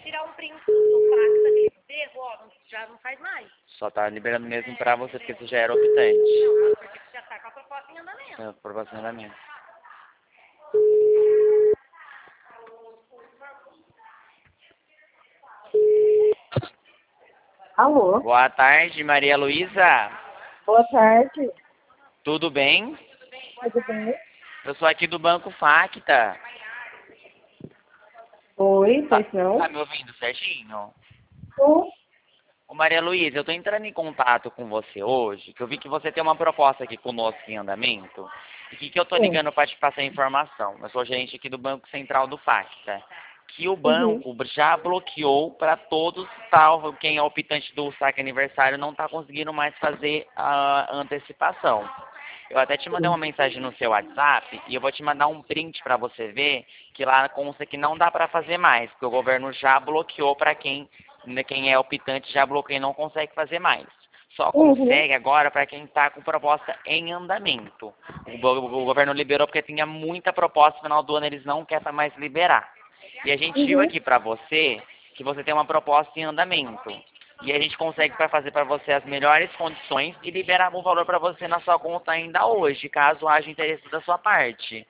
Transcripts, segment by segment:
tirar um print do fax ali do erro, ó, já não faz mais. Só tá liberando mesmo pra você, porque você já era optante. Não, porque você já tá com a proposta em andamento. É, proposta em andamento. Alô? Boa tarde, Maria Luísa. Boa tarde. Tudo bem? Tudo bem? Eu sou aqui do Banco Facta. Oi, Tá, pois não? tá me ouvindo certinho? Tô. Ô Maria Luísa, eu tô entrando em contato com você hoje, que eu vi que você tem uma proposta aqui conosco em andamento, e que eu tô Sim. ligando para te passar a informação. Eu sou gerente aqui do Banco Central do Facta, que o Uhum. banco já bloqueou para todos, tal, quem é optante do saque aniversário não tá conseguindo mais fazer a antecipação. Eu até te mandei uma mensagem no seu WhatsApp e eu vou te mandar um print para você ver que lá consta que não dá para fazer mais, porque o governo já bloqueou para quem é optante, já bloqueou e não consegue fazer mais. Só Uhum. consegue agora para quem está com proposta em andamento. O governo liberou porque tinha muita proposta, no final do ano eles não querem mais liberar. E a gente viu Uhum. aqui para você que você tem uma proposta em andamento. E a gente consegue fazer para você as melhores condições e liberar o valor para você na sua conta ainda hoje, caso haja interesse da sua parte.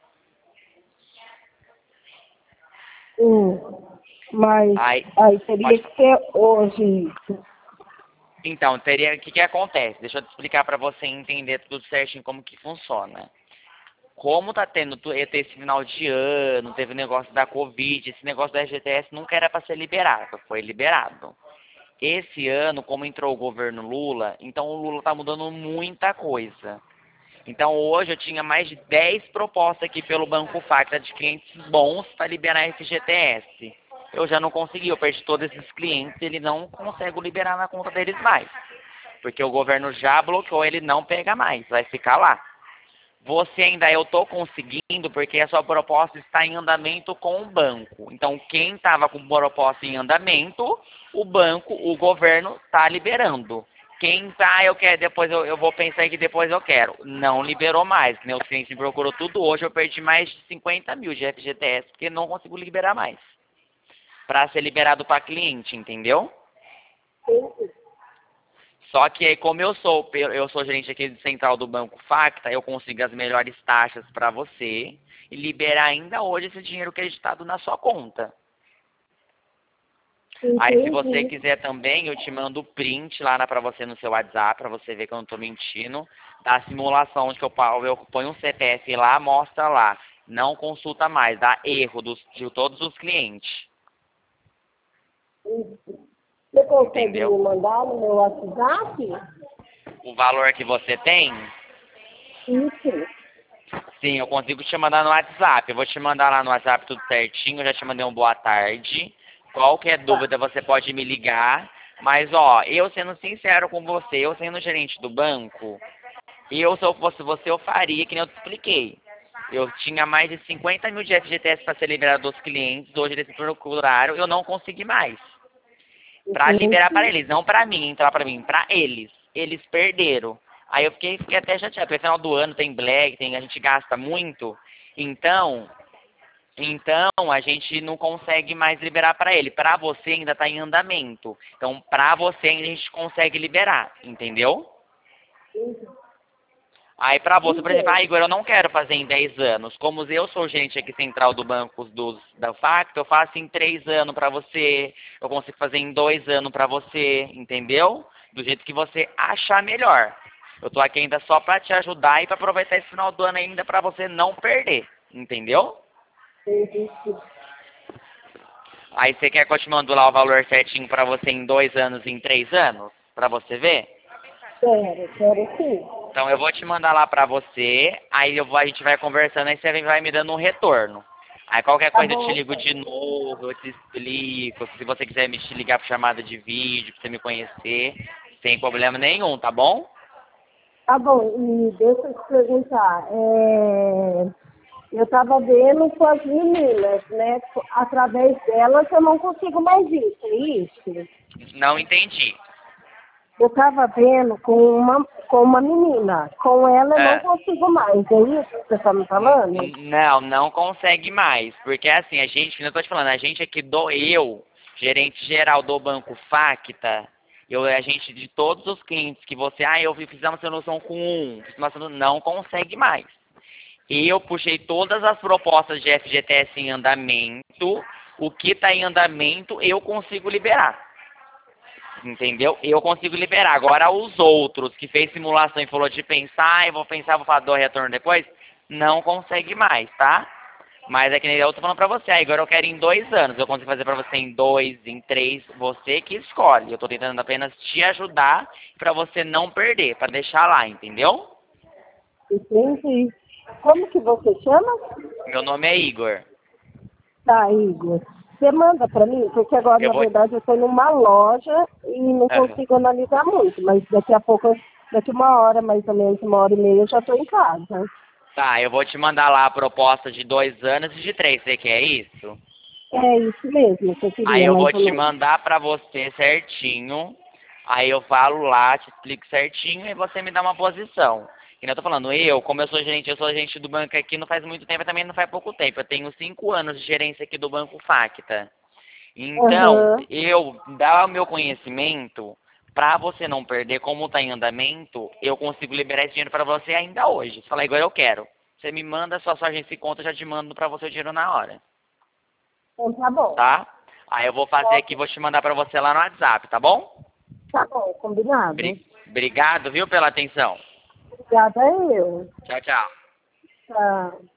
Mas Aí, aí teria pode. que ser hoje isso. Então, o que acontece? Deixa eu te explicar para você entender tudo certinho como que funciona. Como tá tendo esse final de ano, teve o negócio da Covid, esse negócio da FGTS nunca era para ser liberado, foi liberado. Esse ano, como entrou o governo Lula, então o Lula tá mudando muita coisa. Então hoje eu tinha mais de 10 propostas aqui pelo Banco Facta de clientes bons para liberar FGTS. Eu já não consegui, eu perdi todos esses clientes, ele não consegue liberar na conta deles mais. Porque o governo já bloqueou, ele não pega mais, vai ficar lá. Você ainda eu estou conseguindo porque a sua proposta está em andamento com o banco. Então quem estava com proposta em andamento, o banco, o governo está liberando. Quem tá, eu quero, depois eu vou pensar que depois eu quero. Não liberou mais. Meu cliente me procurou tudo hoje, eu perdi mais de 50 mil de FGTS, porque não consigo liberar mais. Para ser liberado para cliente, entendeu? Só que aí, como eu sou gerente aqui de central do Banco Facta, eu consigo as melhores taxas para você e liberar ainda hoje esse dinheiro creditado na sua conta. Aí, se você Entendi. quiser também, eu te mando o print lá para você no seu WhatsApp, para você ver que eu não estou mentindo, da simulação onde eu ponho um CPF lá, mostra lá. Não consulta mais, dá erro de todos os clientes. Você consegue Entendeu? me mandar no meu WhatsApp? O valor que você tem, Isso. sim, eu consigo te mandar no WhatsApp. Eu vou te mandar lá no WhatsApp tudo certinho, eu já te mandei um boa tarde. Qualquer Tá. dúvida você pode me ligar. Mas, ó, eu sendo sincero com você, eu sendo gerente do banco, se eu fosse você, eu faria, que nem eu te expliquei. Eu tinha mais de 50 mil de FGTS para ser liberado dos clientes, hoje eles me procuraram, eu não consegui mais. Para liberar para Entendi. eles, não para mim, entrar para mim, para eles. Eles perderam. Aí eu fiquei até chateado, porque no final do ano tem black, a gente gasta muito, então a gente não consegue mais liberar para ele. Para você ainda está em andamento. Então, para você ainda a gente consegue liberar, entendeu? Aí pra você, por exemplo, Entendi. Igor, eu não quero fazer em 10 anos. Como eu sou gerente aqui central do banco da Facto, eu faço em 3 anos pra você. Eu consigo fazer em 2 anos pra você, entendeu? Do jeito que você achar melhor. Eu tô aqui ainda só pra te ajudar e pra aproveitar esse final do ano ainda pra você não perder, entendeu? Entendi. Aí você quer que eu te mando lá o valor certinho pra você em 2 anos e em 3 anos? Pra você ver? Quero sim. Então eu vou te mandar lá pra você, aí a gente vai conversando, aí você vai me dando um retorno. Aí qualquer Tá coisa eu te bom. ligo de novo, eu te explico, se você quiser me te ligar por chamada de vídeo, pra você me conhecer, sem problema nenhum, tá bom? Tá bom, e deixa eu te perguntar, eu estava vendo com as meninas, né? Através delas eu não consigo mais isso, é isso? Não entendi. Eu estava vendo com uma menina, com ela eu não Ah, consigo mais, é isso que você está me falando? não consegue mais, porque assim, a gente, eu tô te falando, a gente aqui gerente geral do Banco Facta, a gente, de todos os clientes que você, eu fiz uma solução com fiz uma solução, não consegue mais. Eu puxei todas as propostas de FGTS em andamento, o que está em andamento eu consigo liberar. Entendeu? Eu consigo liberar. Agora os outros que fez simulação e falou de pensar, eu vou pensar, vou fazer o retorno depois, não consegue mais, tá? Mas é que nem eu tô falando pra você, agora eu quero em 2 anos, eu consigo fazer pra você em 2, em 3, você que escolhe. Eu tô tentando apenas te ajudar pra você não perder, pra deixar lá, entendeu? Entendi. Como que você chama? Meu nome é Igor. Tá, Igor. Você manda pra mim? Porque agora, Eu na vou... verdade, eu tô numa loja e não consigo analisar muito. Mas daqui a pouco, daqui 1 hora, mais ou menos, 1 hora e meia, eu já tô em casa. Tá, eu vou te mandar lá a proposta de 2 anos e de 3, você quer isso? É isso mesmo que eu queria. Aí eu mais vou ou te menos. mandar pra você certinho, aí eu falo lá, te explico certinho e você me dá uma posição. Que nem eu tô falando, como eu sou gerente do banco aqui não faz muito tempo, também não faz pouco tempo. Eu tenho 5 anos de gerência aqui do Banco Facta. Então, eu dar o meu conhecimento, pra você não perder, como tá em andamento, eu consigo liberar esse dinheiro pra você ainda hoje. Você fala, igual eu quero. Você me manda sua agência e conta, eu já te mando pra você o dinheiro na hora. Então tá bom. Tá? Aí eu vou fazer aqui e vou te mandar pra você lá no WhatsApp, tá bom? Tá bom, combinado. Obrigado, viu, pela atenção. Obrigada eu. Tchau, tchau. Tchau.